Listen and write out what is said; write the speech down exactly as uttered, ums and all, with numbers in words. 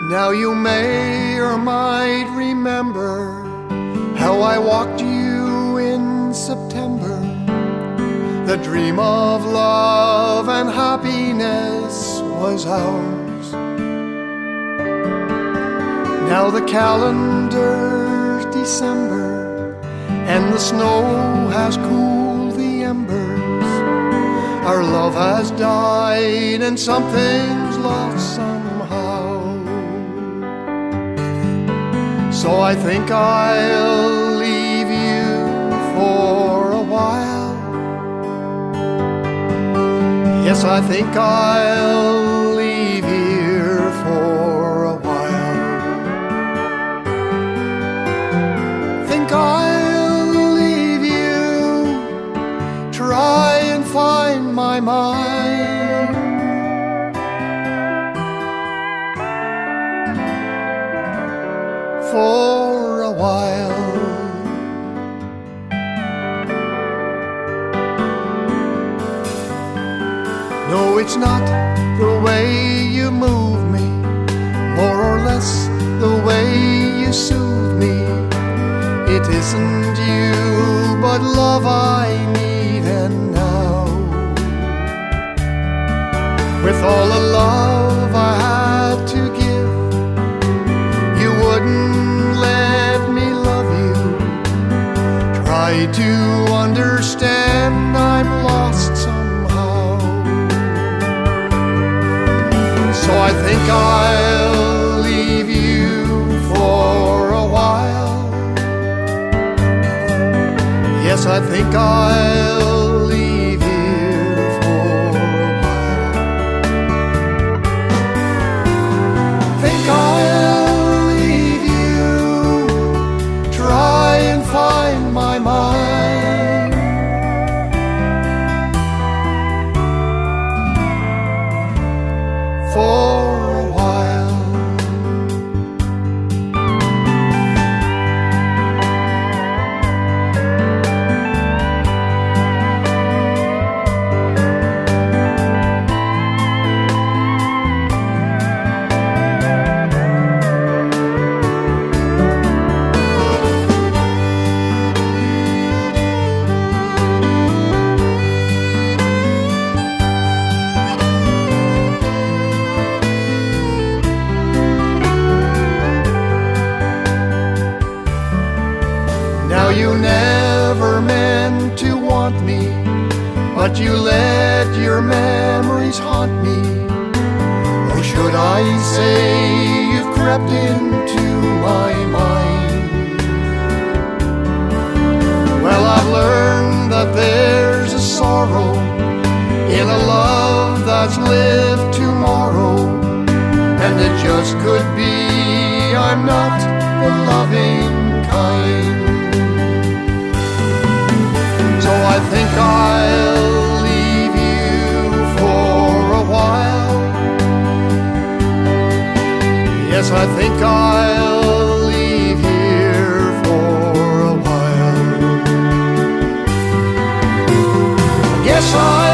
Now you may or might remember how I walked you in September. The dream of love and happiness was ours. Now the calendar's December, and the snow has cooled the embers. Our love has died and something's lost somehow. So I think I'll leave you for a while. Yes, I think I'll leave here for a while. Think I'll leave you, try and find my mind. For a while. No, it's not the way you move me, more or less the way you soothe me. It isn't you, but love I need, and now, with all the love I had to give, you wouldn't let me love you. Try to understand I'm lost somehow. So I think I'll leave you for a while. Yes, I think I'll leave here for a while. Think I'll leave you, try and find my mind. For a while. Now you never meant to want me, but you let your memories haunt me. Or should I say you've crept into my mind? Well, I've learned that there's a sorrow in a love that's lived tomorrow, and it just could be I'm not the loving kind. So I think I'll leave you for a while. Yes, I think I'll leave here for a while. Yes, I